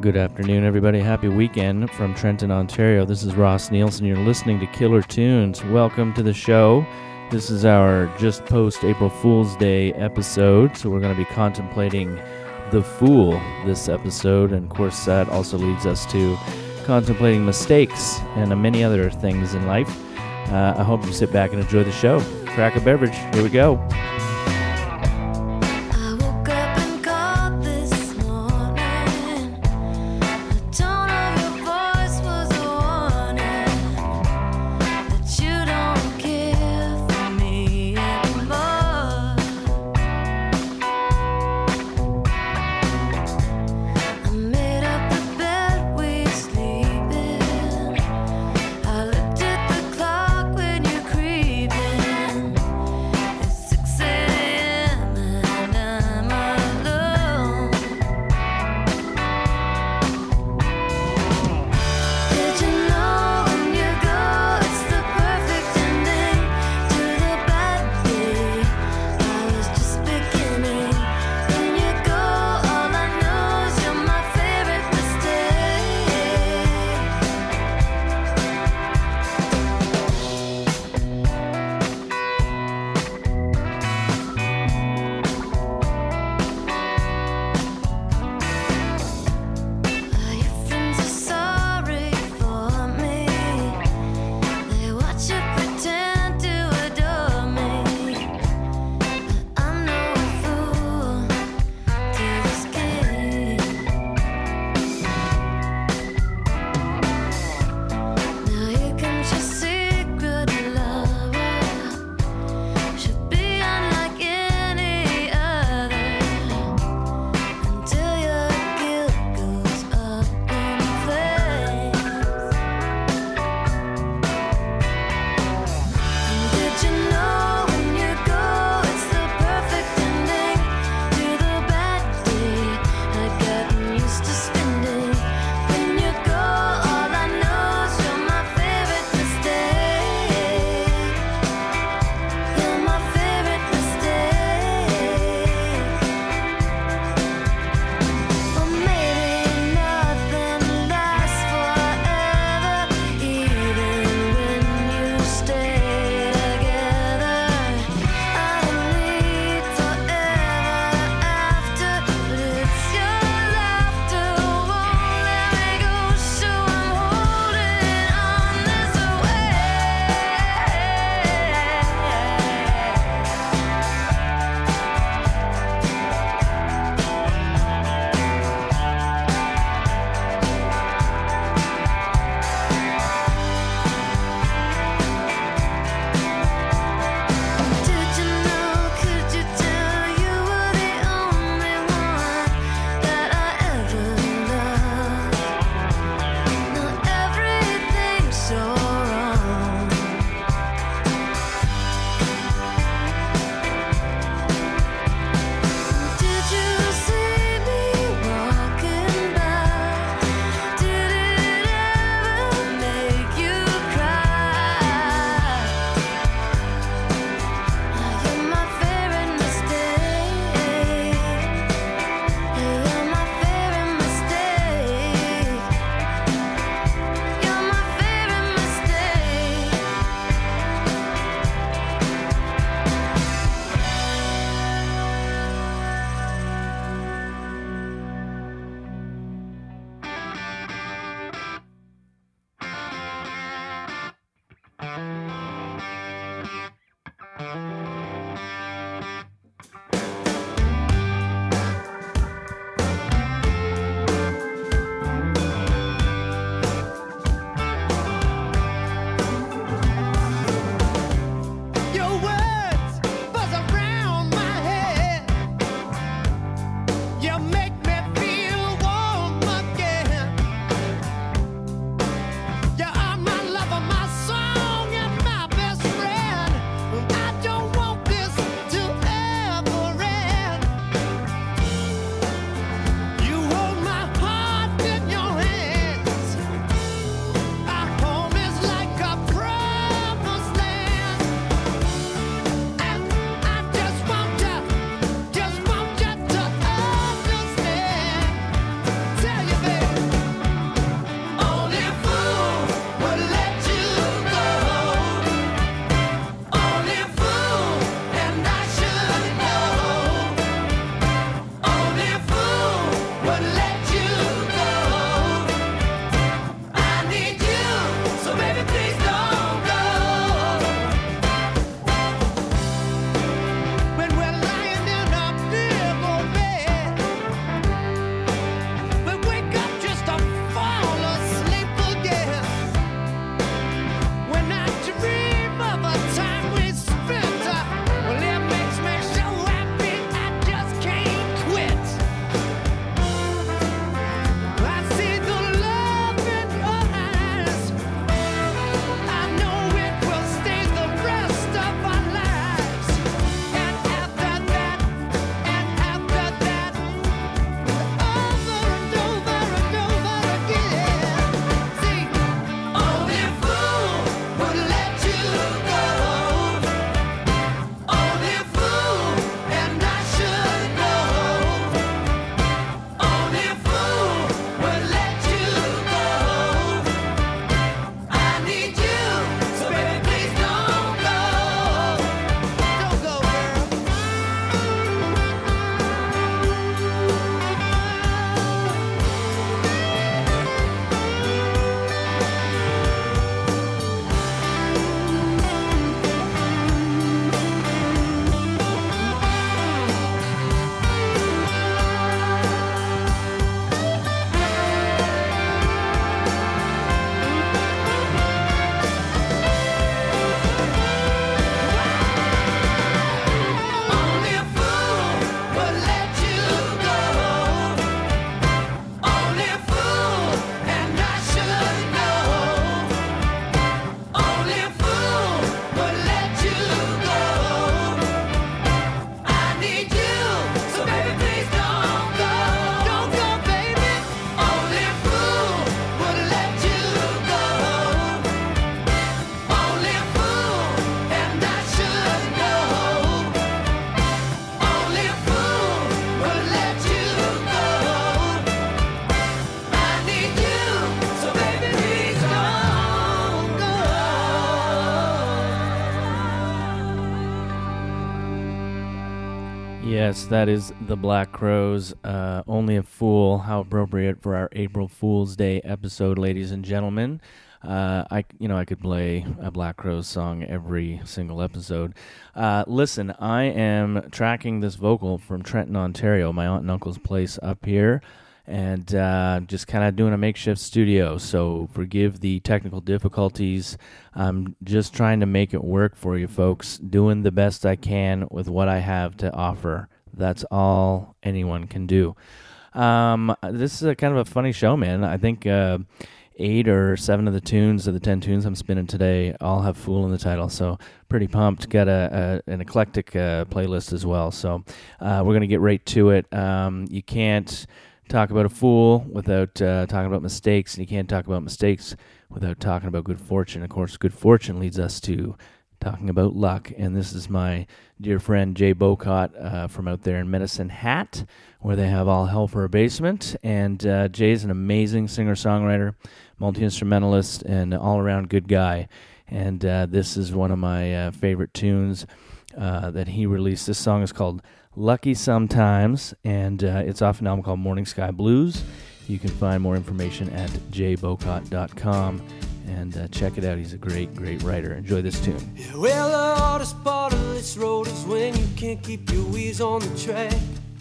Good afternoon, everybody. Happy weekend from Trenton, Ontario. This is Ross Nielsen. You're listening to Killer Tunes. Welcome to the show. This is our just post April Fool's Day episode, so we're going to be contemplating the Fool this episode, and of course that also leads us to contemplating mistakes and many other things in life. I hope you sit back and enjoy the show. Crack a beverage. Here we go. Yes, that is the Black Crowes, Only a Fool. How appropriate for our April Fool's Day episode, ladies and gentlemen. I could play a Black Crowes song every single episode. Listen, I am tracking this vocal from Trenton, Ontario, my aunt and uncle's place up here, and just kind of doing a makeshift studio, so forgive the technical difficulties. I'm just trying to make it work for you folks, doing the best I can with what I have to offer. That's all anyone can do. This is a kind of a funny show, man. I think 8 or 7 of the tunes of the 10 tunes I'm spinning today all have Fool in the title, so pretty pumped. Got an eclectic playlist as well, so we're going to get right to it. You can't talk about a fool without talking about mistakes, and you can't talk about mistakes without talking about good fortune. Of course, good fortune leads us to talking about luck, and this is my dear friend Jay Bocott from out there in Medicine Hat, where they have All Hell for a Basement, and Jay's an amazing singer-songwriter, multi-instrumentalist, and all-around good guy, and this is one of my favorite tunes that he released. This song is called Lucky Sometimes, and it's off an album called Morning Sky Blues. You can find more information at jbocott.com and check it out. He's a great, great writer. Enjoy this tune. Yeah, well, the hardest part of this road is when you can't keep your wheels on the track.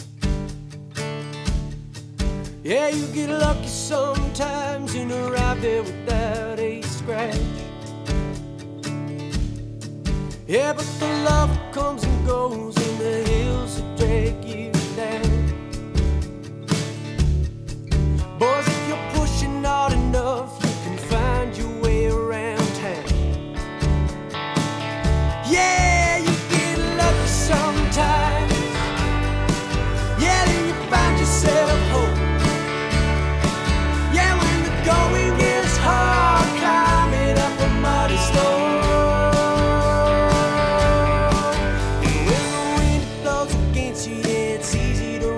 Yeah, you get lucky sometimes and arrive there without a scratch. Yeah, but the love comes and goes and the hills that drag you down. Boys, if you're pushing hard enough, you can find your way around town. Yeah, you get lucky sometimes. Yeah, then you find yourself hope. Yeah, when the going gets hard, climbing up a muddy slope. When the wind blows against you, yeah, it's easy to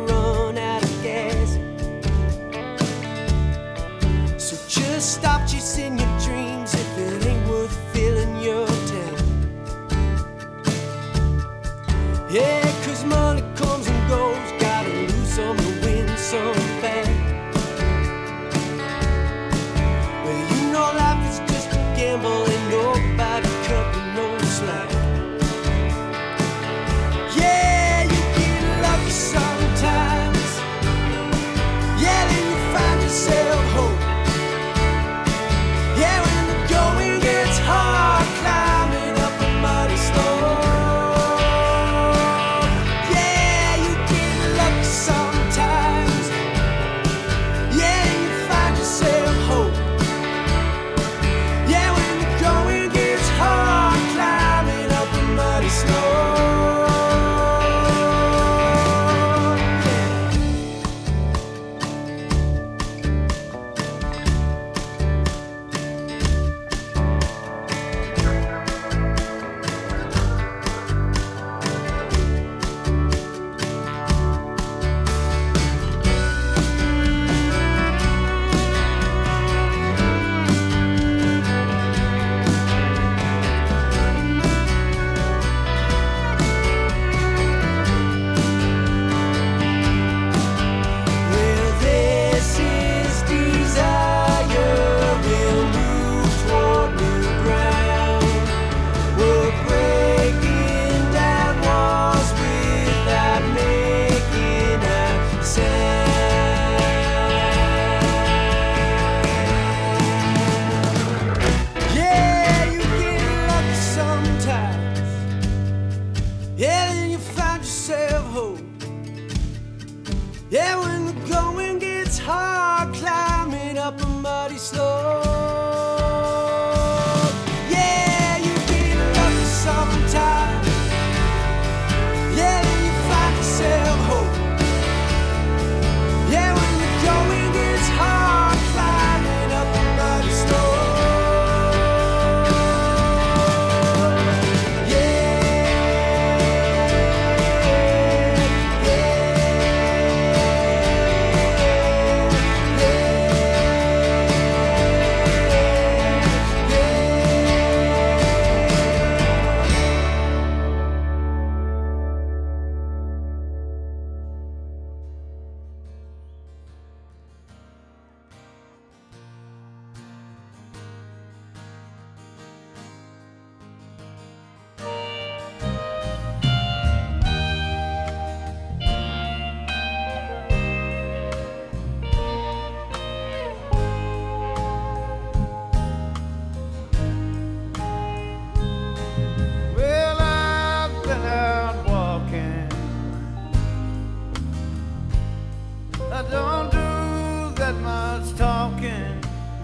that much talking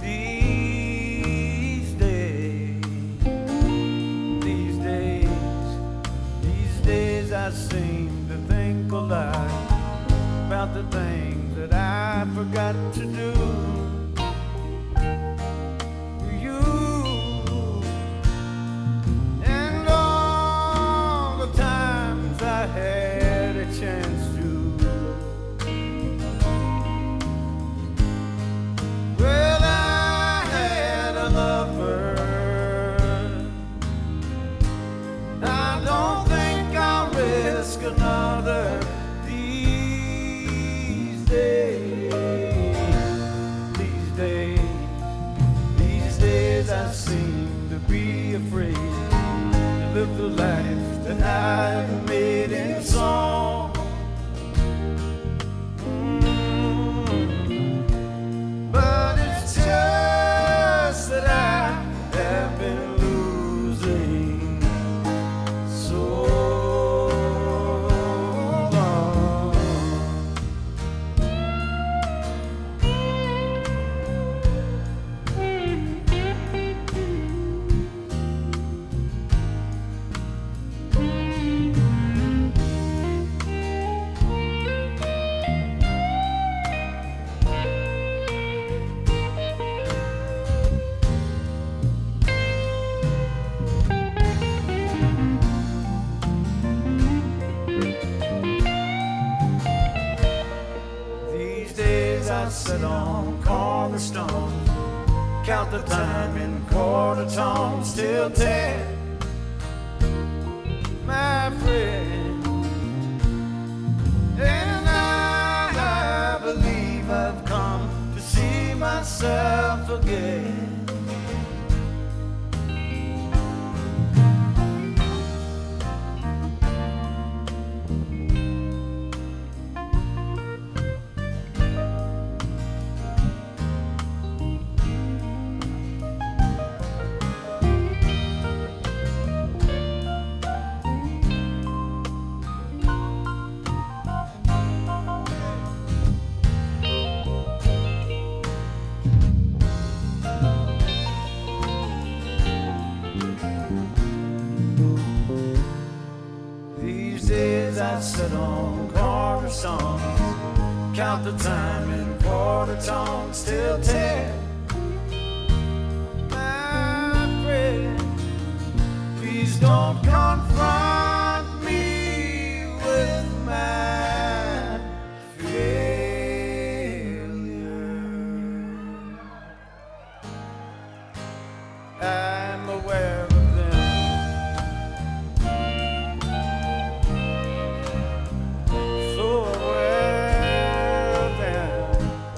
these days. These days I seem to think a lot about the things that I forgot to do. You and all the times I had a chance to. Well, I had a lover. I don't think I'll risk another these days. These days I seem to be afraid to live the life that I've made in song. But it's just that I have been losing so long. These days I sit on cornerstones, count the time in quarter tones till 10. My friend, and I believe I've come to see myself again. These days I sit on corner songs, count the time in quarter tones till 10. My friend, please don't confront me with my failure. I'm aware of them. So aware of them.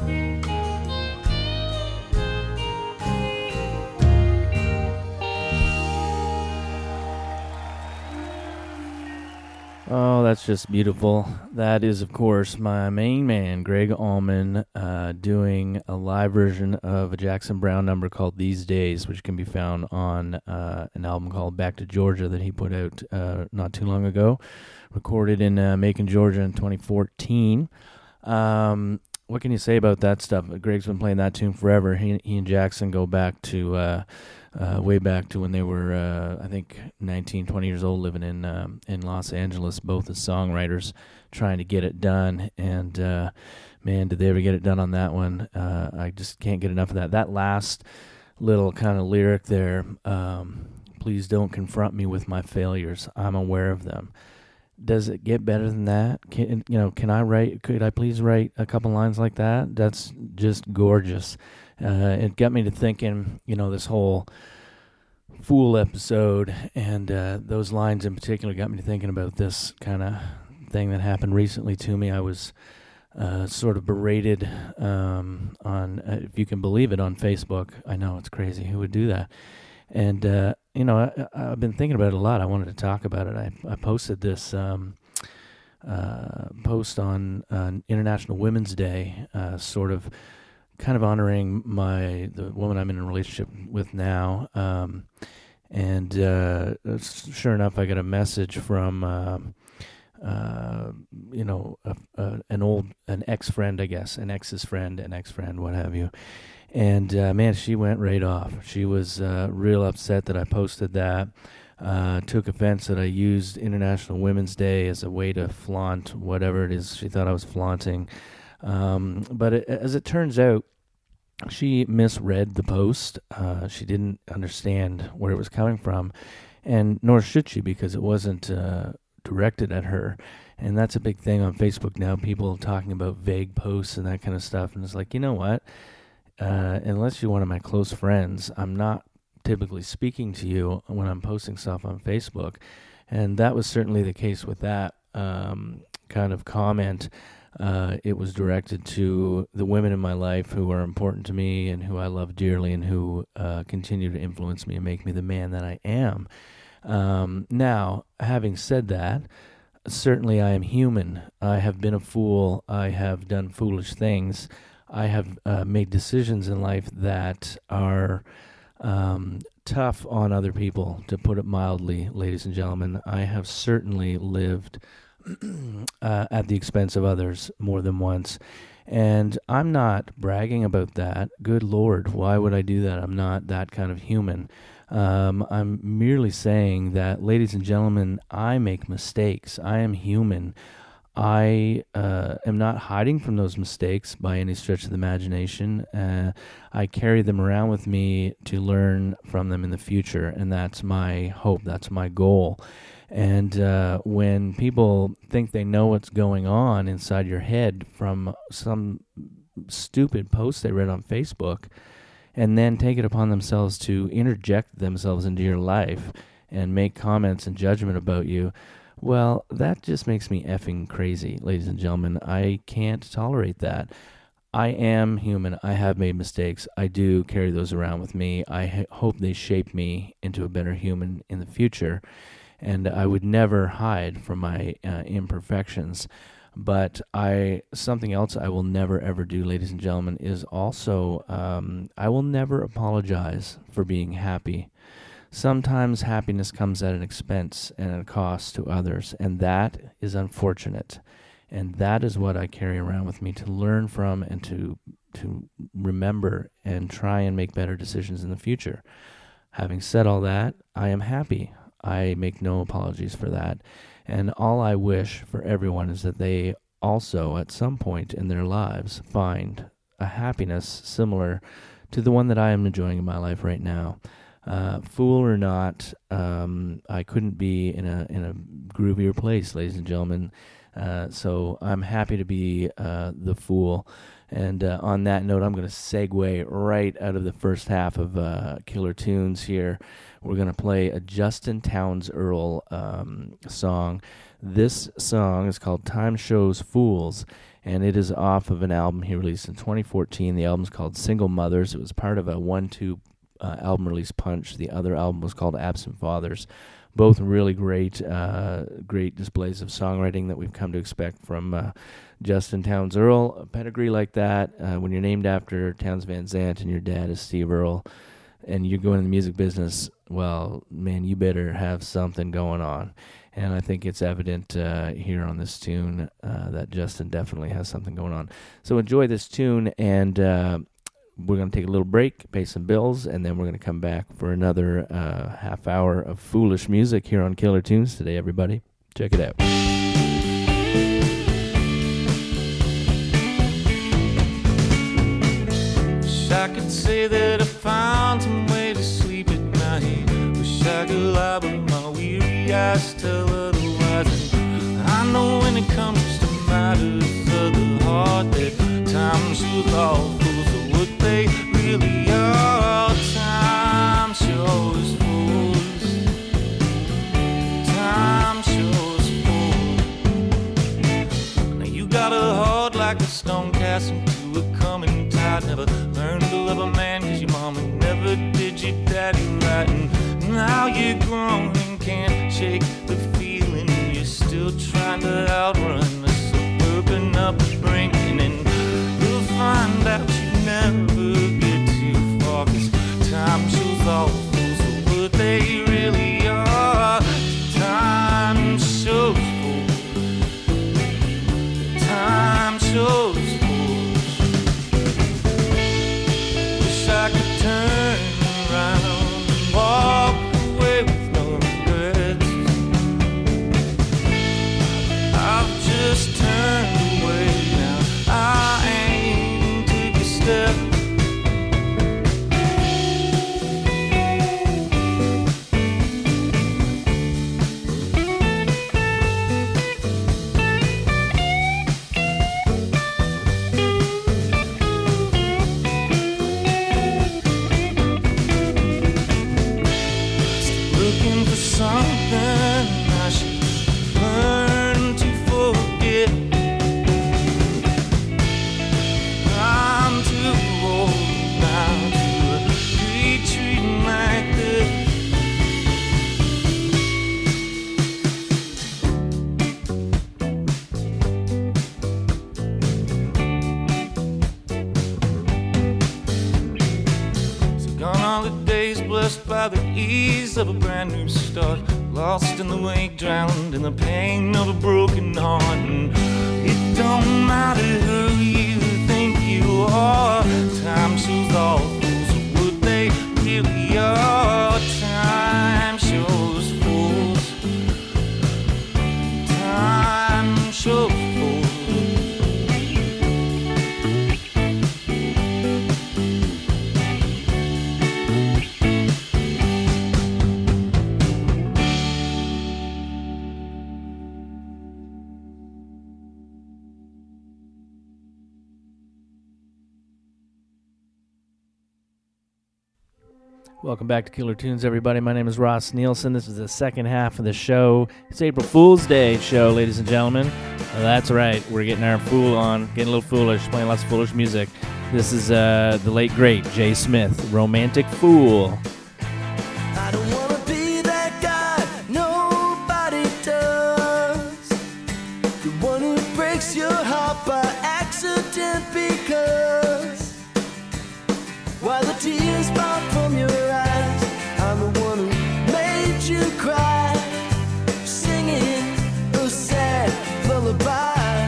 Oh, that's just beautiful. That is, of course, my main man, Greg Allman, doing a live version of a Jackson Browne number called These Days, which can be found on an album called Back to Georgia that he put out not too long ago, recorded in Macon, Georgia in 2014. What can you say about that stuff? Greg's been playing that tune forever. He and Jackson go back to way back to when they were, I think, 19, 20 years old, living in Los Angeles, both as songwriters, trying to get it done. And, man, did they ever get it done on that one. I just can't get enough of that. That last little kind of lyric there, please don't confront me with my failures. I'm aware of them. Does it get better than that? Could I please write a couple lines like that? That's just gorgeous. It got me to thinking, this whole Fool episode, and those lines in particular got me to thinking about this kind of thing that happened recently to me. I was sort of berated on, if you can believe it, on Facebook. I know, it's crazy. Who would do that? And, I've been thinking about it a lot. I wanted to talk about it. I posted this post on International Women's Day, sort of kind of honoring the woman I'm in a relationship with now. And sure enough, I got a message from an ex-friend, I guess, an ex's friend, an ex-friend, what have you. And man, she went right off. She was real upset that I posted that. Took offense that I used International Women's Day as a way to flaunt whatever it is she thought I was flaunting. But as it turns out, she misread the post. She didn't understand where it was coming from, and nor should she, because it wasn't directed at her. And that's a big thing on Facebook now, people talking about vague posts and that kind of stuff. And it's like, you know what? Unless you're one of my close friends, I'm not typically speaking to you when I'm posting stuff on Facebook. And that was certainly the case with that kind of comment. It was directed to the women in my life who are important to me and who I love dearly and who continue to influence me and make me the man that I am. Now, having said that, certainly I am human. I have been a fool. I have done foolish things. I have made decisions in life that are tough on other people, to put it mildly, ladies and gentlemen. I have certainly lived at the expense of others more than once. And I'm not bragging about that. Good Lord, why would I do that? I'm not that kind of human. I'm merely saying that, ladies and gentlemen, I make mistakes. I am human. I am not hiding from those mistakes by any stretch of the imagination. I carry them around with me to learn from them in the future, and that's my hope. That's my goal. And when people think they know what's going on inside your head from some stupid post they read on Facebook, and then take it upon themselves to interject themselves into your life and make comments and judgment about you, well, that just makes me effing crazy, ladies and gentlemen. I can't tolerate that. I am human. I have made mistakes. I do carry those around with me. I hope they shape me into a better human in the future. And I would never hide from my imperfections. But something else I will never, ever do, ladies and gentlemen, is also I will never apologize for being happy. Sometimes happiness comes at an expense and at a cost to others, and that is unfortunate. And that is what I carry around with me to learn from and to remember and try and make better decisions in the future. Having said all that, I am happy. I make no apologies for that. And all I wish for everyone is that they also, at some point in their lives, find a happiness similar to the one that I am enjoying in my life right now. Fool or not, I couldn't be in a groovier place, ladies and gentlemen. So I'm happy to be the fool. And on that note, I'm going to segue right out of the first half of Killer Tunes here. We're going to play a Justin Townes Earl song. This song is called Time Shows Fools, and it is off of an album he released in 2014. The album's called Single Mothers. It was part of a 1-2 album release punch. The other album was called Absent Fathers. Both really great displays of songwriting that we've come to expect from Justin Townes Earl. A pedigree like that, when you're named after Townes Van Zandt and your dad is Steve Earle, and you're going in the music business, well, man, you better have something going on. And I think it's evident here on this tune that Justin definitely has something going on. So enjoy this tune, and we're going to take a little break, pay some bills, and then we're going to come back for another half hour of foolish music here on Killer Tunes today, everybody. Check it out. Wish I could say that I found some way to sleep at night. Wish I could lie, but my weary eyes tell otherwise. And I know when it comes to matters of the heart that time shows all fools are what they really are. Time shows fools. Time shows fools. Now you got a heart like a stone cast into a coming tide. Never learned to love a man cause your mama never did your daddy right. And now you're grown and can't shake the feeling. You're still trying to outrun the suburban upbringing. And you'll find out you never get too far, cause time shows all fools are what they really are. Time shows fools. step. Looking for something I should learn to forget. I'm too old now to be treated like this. So gone are the days blessed by the ease of a brand new start, lost in the wake, drowned in the pain of a broken heart. And it don't matter who you think you are, time shows all fools what they really are. Time shows fools. Time shows fools. Welcome back to Killer Tunes, everybody. My name is Ross Nielsen. This is the second half of the show. It's April Fool's Day show, ladies and gentlemen. That's right. We're getting our fool on, getting a little foolish, playing lots of foolish music. This is the late, great Jay Smith, Romantic Fool. I don't wanna be that guy, nobody does. The one who breaks your heart by accident, because while the tears fall from your eyes, I'm the one who made you cry, singing a sad lullaby.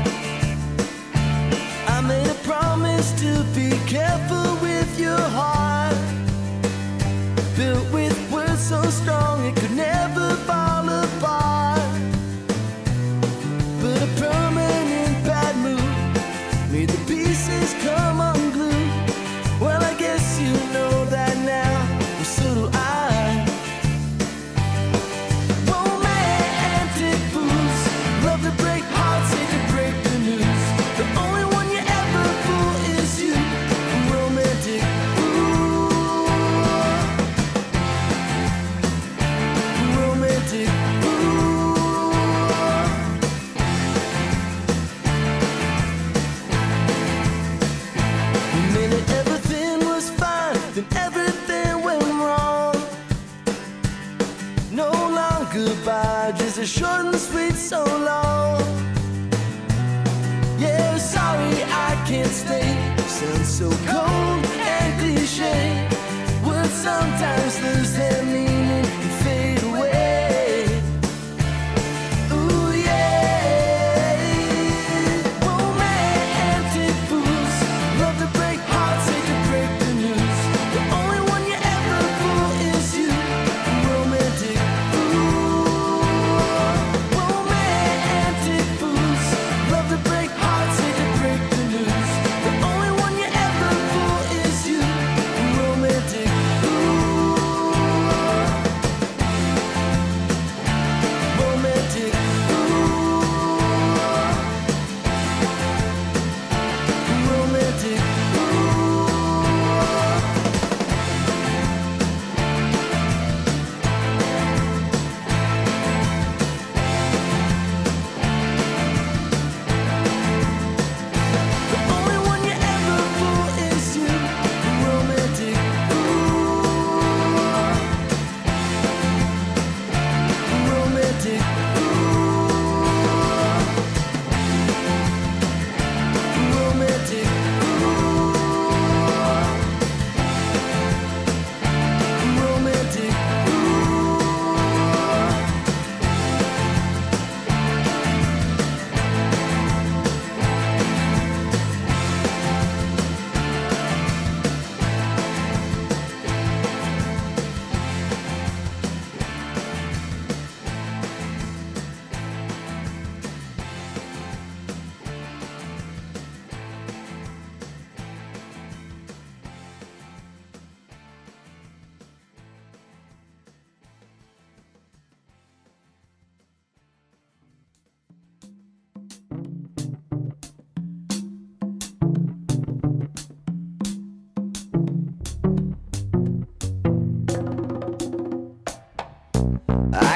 I made a promise to be careful with your heart, built with words so strong it could never fall apart. But a permanent bad mood made the pieces come unglued. Well, I guess you know that now, and so do I. Romantic fools love to break hearts, hate to break the news. The only one you ever fool is you, romantic fool. Romantic fool. The minute everything was fine, then everything went wrong. No long goodbye, just a short and sweet so long. Yeah, sorry I can't stay. Sounds so cold and cliche. Words sometimes lose their meaning and fade away. Ooh yeah. Romantic fools love to break hearts, hate to break the news. The only one you ever fool is you, romantic fool. Romantic fools love to break hearts, hate to break the news. The only one you ever fool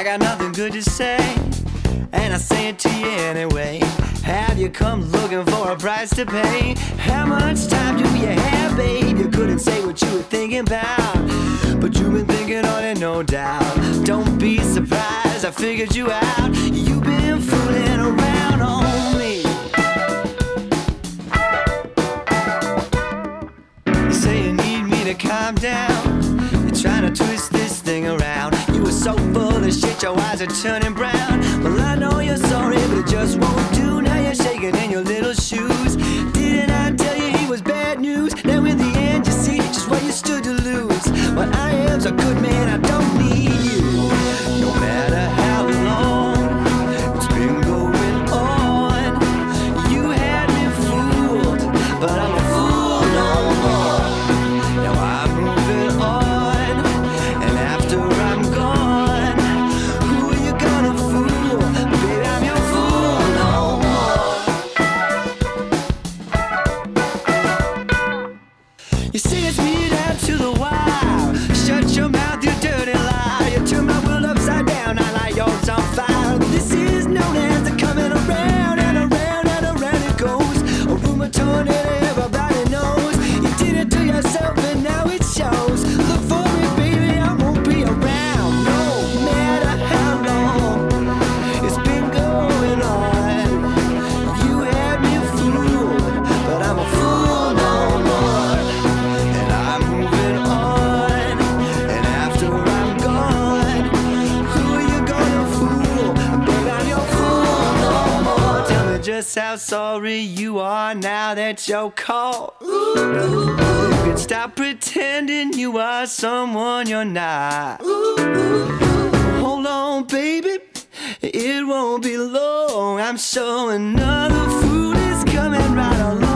got nothing good to say, and I say it to you anyway. Have you come looking for a price to pay? How much time do you have, babe? You couldn't say what you were thinking about, but you've been thinking on it, no doubt. Don't be surprised, I figured you out. You've been fooling around on me. You say you need me to calm down. You're trying to twist this thing around. You were so full of shit, your eyes are turning brown. Well, I know you're sorry, but it just won't do. Now you're shaking in your little shoes. Didn't I tell you he was bad news? Now in the end you see just what you stood to lose. Well, I am so good, man, I don't need you. No matter how long it's been going on, you had me fooled, but I'm a fool no more. Now I'm moving on, and after I'm gone, who are you gonna fool? Baby, I'm your fool no more. You see it's me down to the wire. Shut your mouth, you dirty lie. You turn my world upside down, I light yours on fire. This is known as the coming around, and around and around it goes. A rumor torn and everybody knows. You did it to yourself and now it shows. Look for me, baby, I won't be around. No matter how long it's been going on, you had me fooled, but I'm a fool no more. And I'm moving on, and after I'm gone, who are you gonna fool? Baby, I'm your fool no more. Tell me just how sorry you are now that you're caught. You can stop pretending you are someone you're not. Hold on, baby, it won't be long. I'm sure another fool is coming right along.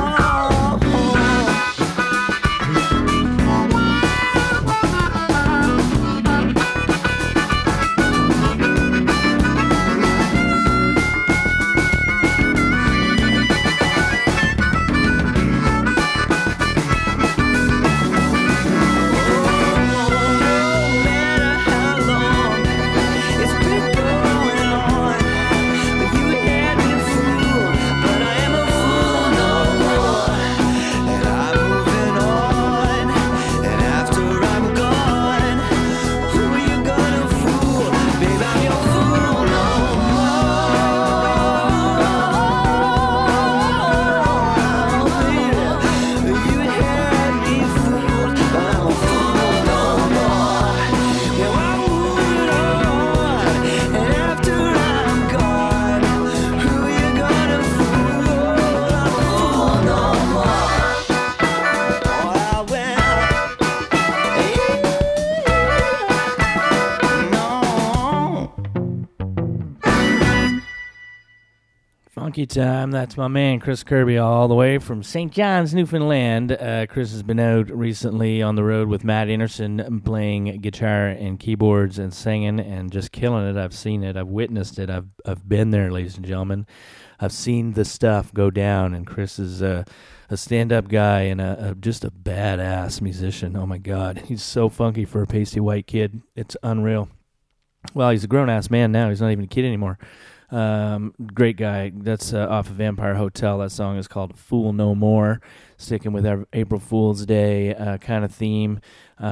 Funky time. That's my man, Chris Kirby, all the way from St. John's, Newfoundland. Chris has been out recently on the road with Matt Anderson playing guitar and keyboards and singing and just killing it. I've seen it. I've witnessed it. I've been there, ladies and gentlemen. I've seen the stuff go down, and Chris is a stand-up guy and just a badass musician. Oh, my God. He's so funky for a pasty white kid. It's unreal. Well, he's a grown-ass man now. He's not even a kid anymore. Great guy. That's off of Vampire Hotel. That song is called Fool No More, sticking with our April Fool's Day kind of theme.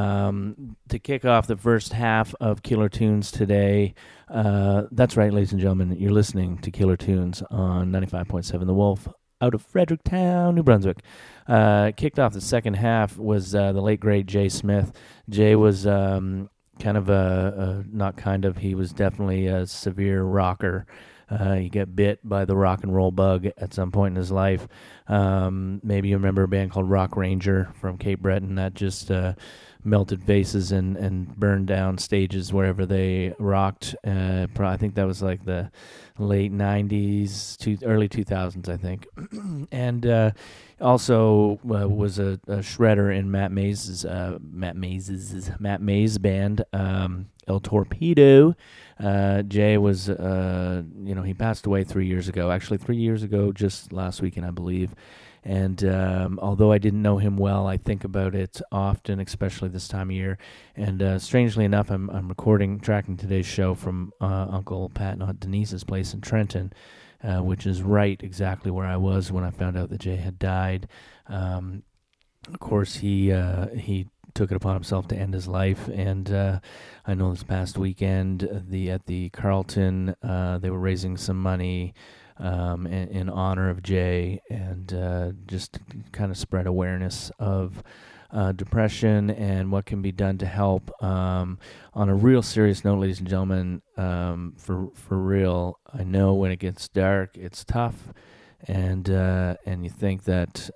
To kick off the first half of Killer Tunes today, that's right, ladies and gentlemen, you're listening to Killer Tunes on 95.7 The Wolf out of Fredericktown, New Brunswick. Kicked off the second half was the late, great Jay Smith. Jay was he was definitely a severe rocker. He got bit by the rock and roll bug at some point in his life. Maybe you remember a band called Rock Ranger from Cape Breton that just melted faces and burned down stages wherever they rocked. I think that was like the late 90s to early 2000s, I think. And also was a shredder in Matt Mays' band, El Torpedo. Jay was, he passed away 3 years ago. Actually, 3 years ago, just last weekend, I believe. And although I didn't know him well, I think about it often, especially this time of year. And strangely enough, I'm tracking today's show from Uncle Pat and Aunt Denise's place in Trenton, which is right exactly where I was when I found out that Jay had died. Of course, he took it upon himself to end his life, and I know this past weekend at the Carlton, they were raising some money in honor of Jay, and just kind of spread awareness of depression and what can be done to help. On a real serious note, ladies and gentlemen, for real, I know when it gets dark, it's tough, and you think that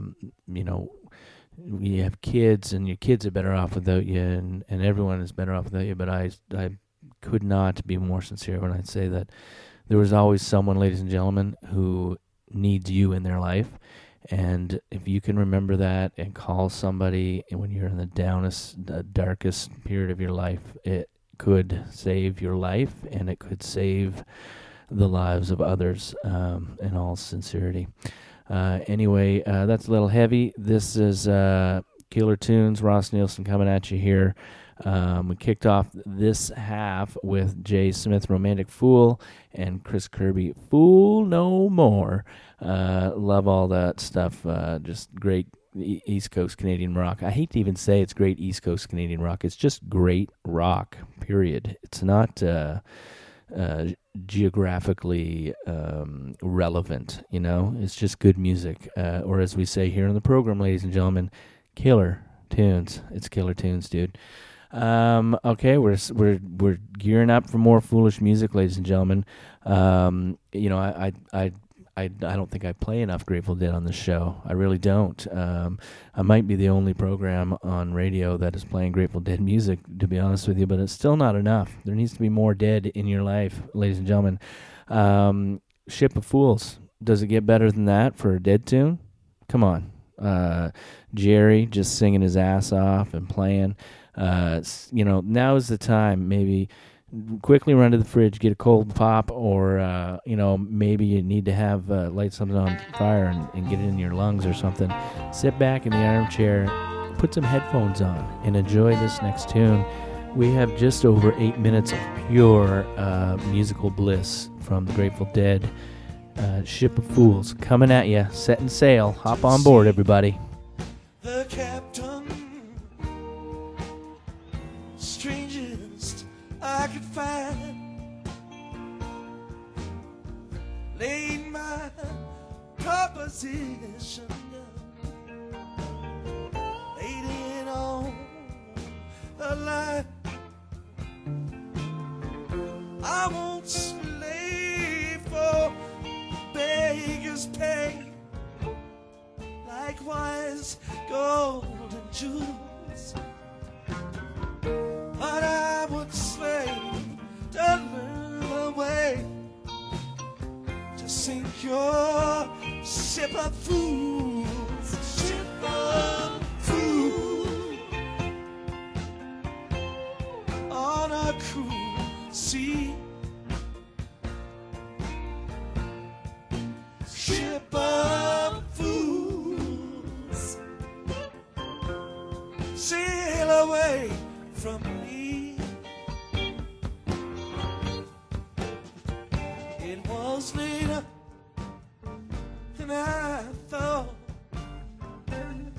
you have kids, and your kids are better off without you, and everyone is better off without you. But I could not be more sincere when I say that there was always someone, ladies and gentlemen, who needs you in their life. And if you can remember that and call somebody when you're in the darkest period of your life, it could save your life, and it could save the lives of others, in all sincerity. Anyway, that's a little heavy. This is Killer Tunes, Ross Nielsen coming at you here. We kicked off this half with Jay Smith, Romantic Fool, and Chris Kirby, Fool No More. Love all that stuff. Just great East Coast Canadian rock. I hate to even say it's great East Coast Canadian rock. It's just great rock, period. It's not geographically relevant, It's just good music. Or as we say here in the program, ladies and gentlemen, killer tunes. It's killer tunes, dude. Okay, we're gearing up for more foolish music, ladies and gentlemen. I don't think I play enough Grateful Dead on this show. I really don't. I might be the only program on radio that is playing Grateful Dead music, to be honest with you, but it's still not enough. There needs to be more Dead in your life, ladies and gentlemen. Ship of Fools. Does it get better than that for a Dead tune? Come on. Jerry just singing his ass off and playing. Now is the time. Maybe quickly run to the fridge, get a cold pop, or maybe you need to have light something on fire and get it in your lungs or something. Sit back in the armchair, put some headphones on, and enjoy this next tune. We have just over 8 minutes of pure musical bliss from the Grateful Dead. Ship of Fools coming at you, setting sail. Hop on board, everybody. The captain, strangest I could find, laid my proposition, laid it on the line. I won't slave for beggars' pay, likewise gold and jewels, but I would slave to learn the way to sink your ship of fools, ship of fools, on a cruel sea. Ship of fools, sail away from me. It was later than I thought when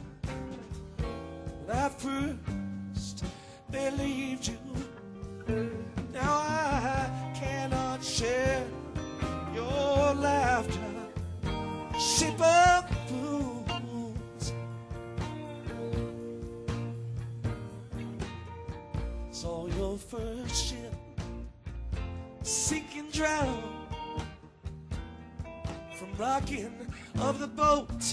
I first believed you. Now I cannot share your laughter. Ship of fools, saw your first ship sink and drown from rocking of the boat,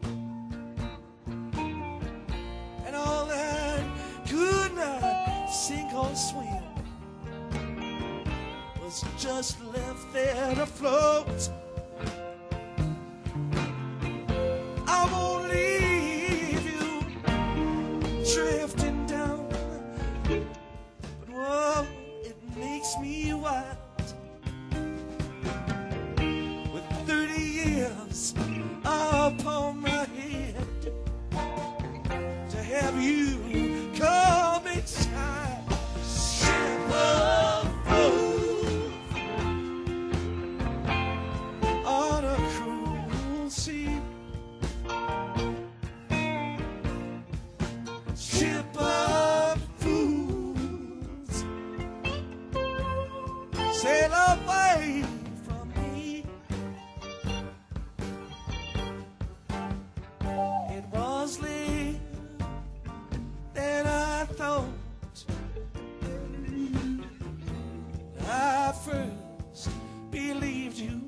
and all that could not sink or swim was just left there to float. I won't leave you drifting down, but whoa, it makes me wild. With 30 years upon have you come inside? Ship of fools on a cruel sea. Ship of fools, sail away from me. It was later than I thought. I first believed you.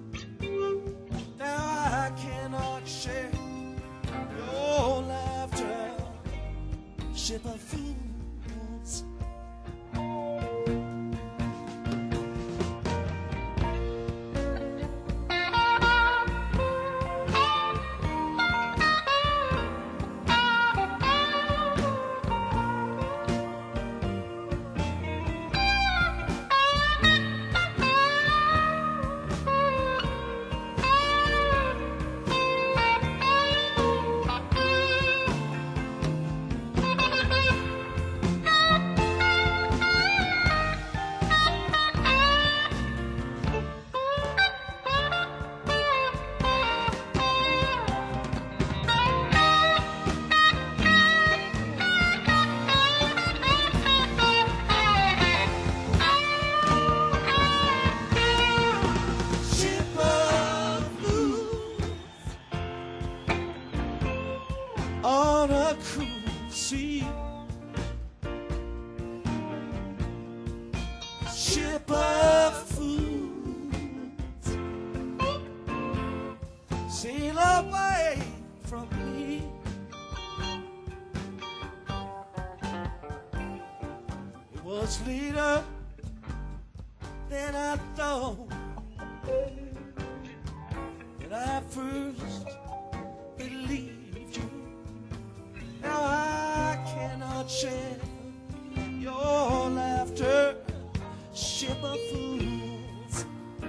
Now I cannot share your laughter. Ship of fools. On a cruel sea, ship of fools, sail away from me. It was later than I thought that I first believed you. Now I cannot share your laughter, ship of fools.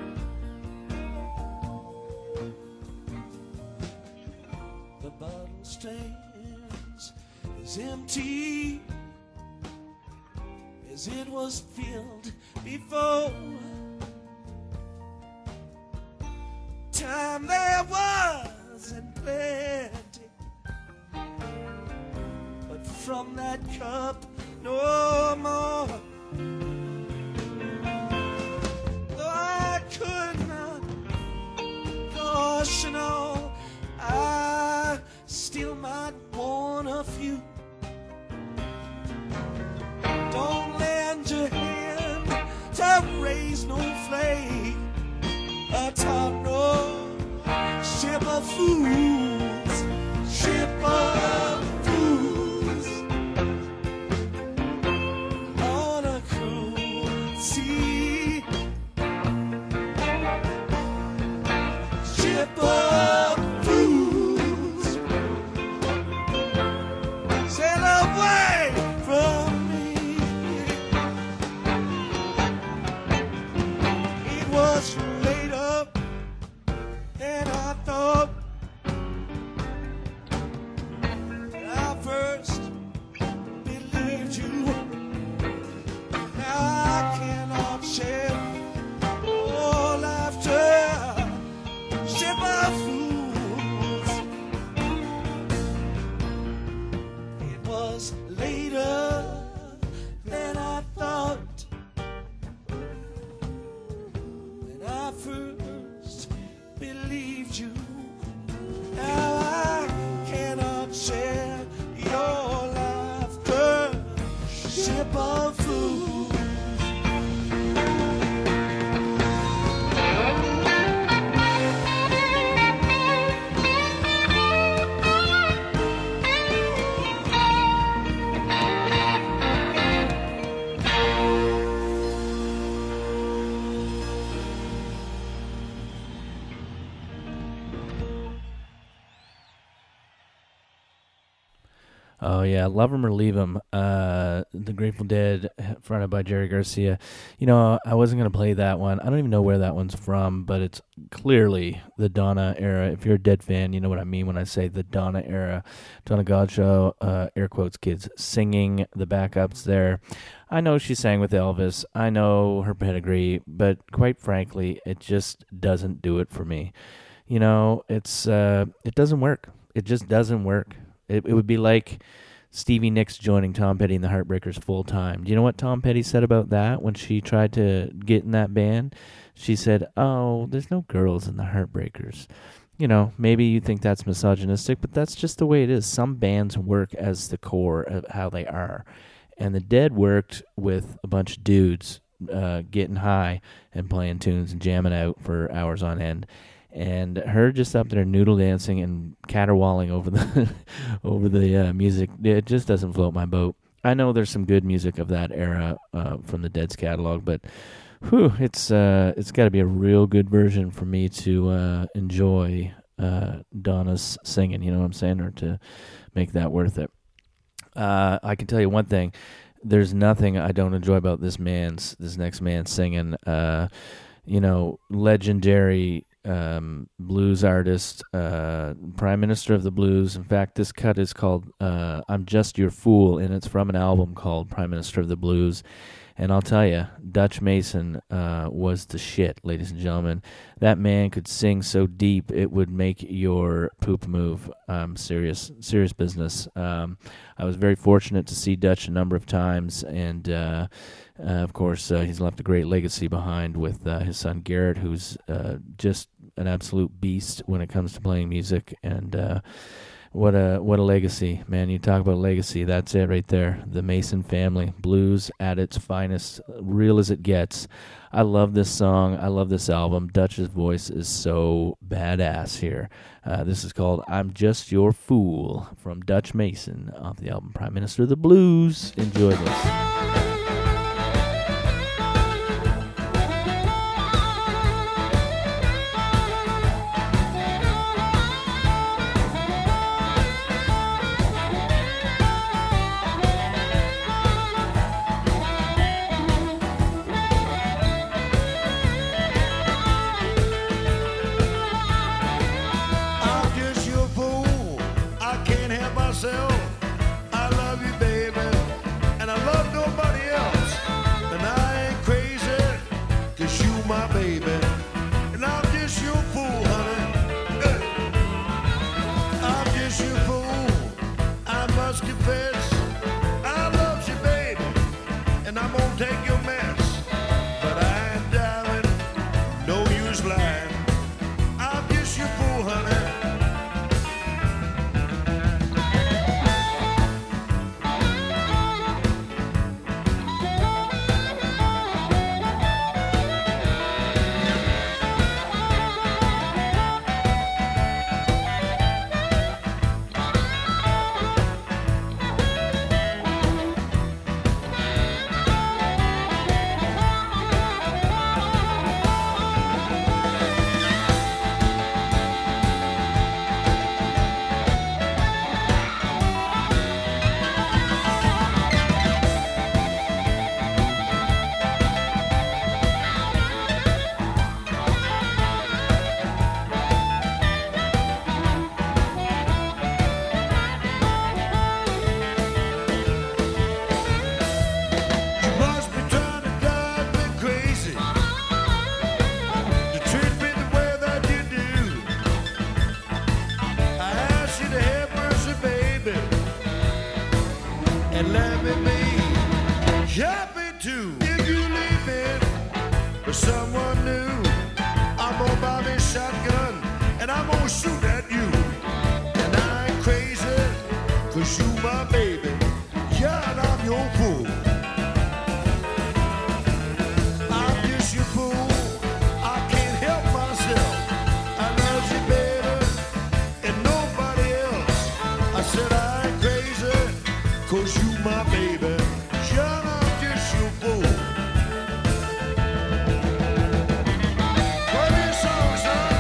The bottle stands as empty as it was filled before. Time there was in plenty, but from that cup no more. Though I could not caution all, I still might warn a few. Don't lend your hand to raise no flame atop no ship of fools, ship of fools on a cruel sea, ship of fools, sail away from me. It was later than I thought that I first believed you. Now I cannot share your laughter, ship of fools. It was later than I thought that I first believed you. Now I cannot share your laughter, ship of fools. Oh yeah, Love 'Em or Leave 'Em. The Grateful Dead, fronted by Jerry Garcia. You know, I wasn't gonna play that one. I don't even know where that one's from, but it's clearly the Donna era. If you're a Dead fan, you know what I mean when I say the Donna era. Donna Godshaw, air quotes, kids, singing the backups there. I know she sang with Elvis. I know her pedigree, but quite frankly, it just doesn't do it for me. You know, it doesn't work. It just doesn't work. It would be like Stevie Nicks joining Tom Petty and the Heartbreakers full time. Do you know what Tom Petty said about that when she tried to get in that band? She said, "Oh, there's no girls in the Heartbreakers." You know, maybe you think that's misogynistic, but that's just the way it is. Some bands work as the core of how they are. And the Dead worked with a bunch of dudes getting high and playing tunes and jamming out for hours on end. And her just up there noodle dancing and caterwauling over the music, it just doesn't float my boat. I know there's some good music of that era from the Dead's catalog, but it's got to be a real good version for me to enjoy Donna's singing. You know what I'm saying, or to make that worth it. I can tell you one thing: there's nothing I don't enjoy about this next man's singing. Legendary blues artist, prime minister of the blues. In fact, this cut is called I'm Just Your Fool, and it's from an album called Prime Minister of the Blues. And I'll tell you, Dutch Mason was the shit, ladies and gentlemen. That man could sing so deep it would make your poop move. Serious business. I was very fortunate to see Dutch a number of times, and of course, he's left a great legacy behind with his son Garrett, who's just an absolute beast when it comes to playing music. And what a legacy, man! You talk about legacy, that's it right there. The Mason family, blues at its finest, real as it gets. I love this song. I love this album. Dutch's voice is so badass here. This is called I'm Just Your Fool from Dutch Mason off the album Prime Minister of the Blues. Enjoy this. I love you, baby, and I love nobody else. And I ain't crazy, 'cause you my baby. And I'm just your fool, honey. I'm just your fool. I must confess, I love you, baby, and I'm gonna take your mess. But I ain't darling, no use lying. I'm just your fool, honey. And let me be happy too. If you leave me for someone new, I'm gonna buy me a shotgun and I'm gonna shoot at you. And I ain't crazy, 'cause you my baby. Yeah, and I'm your fool. I'm just your fool. I can't help myself. I love you, baby, and nobody else. I said I ain't crazy, 'cause you my baby. John, I'm just your fool. What is song, son?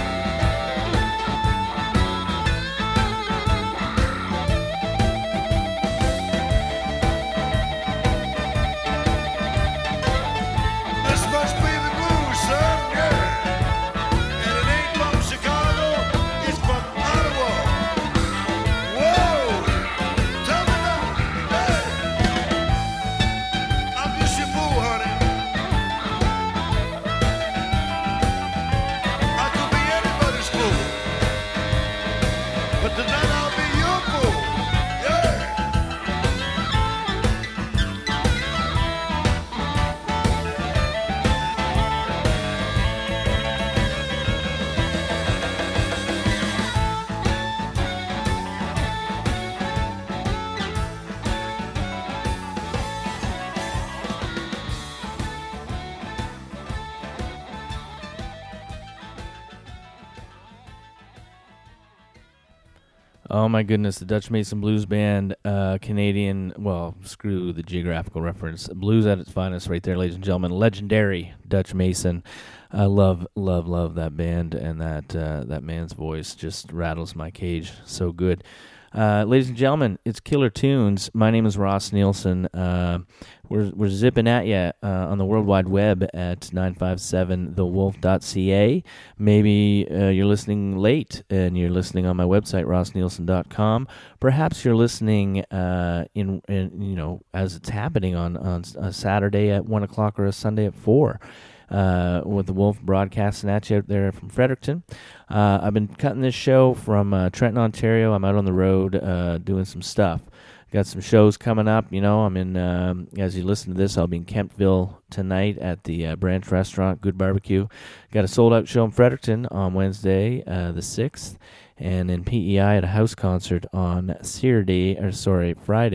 Oh my goodness, the Dutch Mason Blues Band, Canadian, well, screw the geographical reference. Blues at its finest right there, ladies and gentlemen. Legendary Dutch Mason. I love that band, and that man's voice just rattles my cage. So good. Ladies and gentlemen, it's Killer Tunes. My name is Ross Nielsen. We're zipping at you on the World Wide Web at 957thewolf.ca. Maybe you're listening late and you're listening on my website, rossnielsen.com. Perhaps you're listening in as it's happening on a Saturday at 1 o'clock or a Sunday at 4. With the Wolf broadcasting at you out there from Fredericton. I've been cutting this show from Trenton, Ontario. I'm out on the road doing some stuff. Got some shows coming up. I'm in, as you listen to this, I'll be in Kemptville tonight at the Branch Restaurant, Good Barbecue. Got a sold-out show in Fredericton on Wednesday, the 6th, and in PEI at a house concert on Friday, the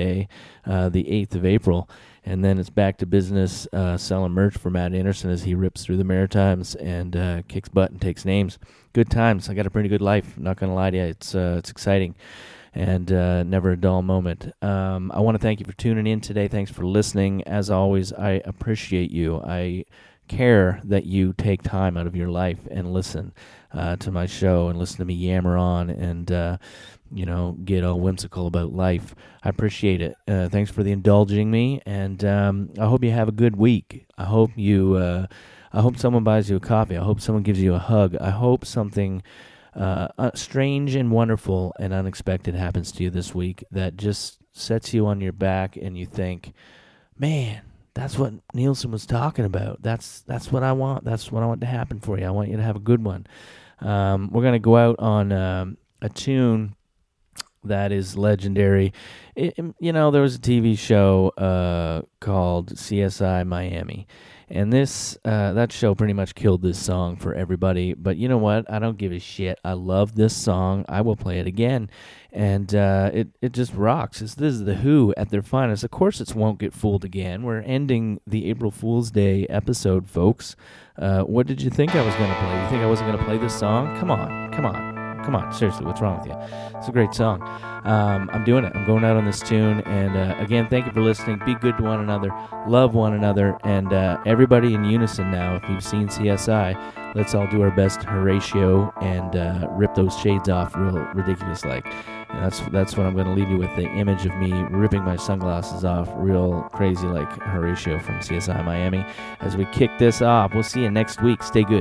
8th of April. And then it's back to business selling merch for Matt Anderson as he rips through the Maritimes and kicks butt and takes names. Good times. I got a pretty good life. Not going to lie to you. It's exciting and never a dull moment. I want to thank you for tuning in today. Thanks for listening. As always, I appreciate you. I care that you take time out of your life and listen to my show and listen to me yammer on and get all whimsical about life. I appreciate it. Thanks for indulging me, and I hope you have a good week. I hope someone buys you a coffee. I hope someone gives you a hug. I hope something strange and wonderful and unexpected happens to you this week that just sets you on your back and you think, man, that's what Nielsen was talking about. That's what I want. That's what I want to happen for you. I want you to have a good one. We're going to go out on a tune that is legendary. There was a TV show called CSI Miami, and that show pretty much killed this song for everybody. But you know what? I don't give a shit. I love this song. I will play it again, and it just rocks. This is The Who at their finest. Of course, it won't get fooled again. We're ending the April Fool's Day episode, folks. What did you think I was going to play? You think I wasn't going to play this song? Come on. Seriously, what's wrong with you? It's a great song. I'm doing it. I'm going out on this tune. And again, thank you for listening. Be good to one another. Love one another. And everybody in unison now. If you've seen CSI, let's all do our best Horatio and rip those shades off real ridiculous like. And that's what I'm going to leave you with, the image of me ripping my sunglasses off real crazy like Horatio from CSI Miami. As we kick this off, we'll see you next week. Stay good.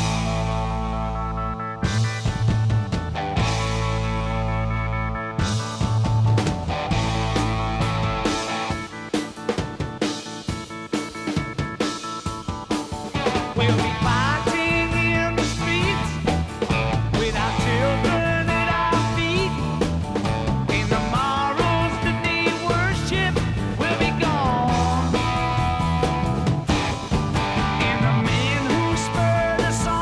We'll be fighting in the streets with our children at our feet. In the morrows that need worship will be gone. And the men who spurred us on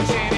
much anymore.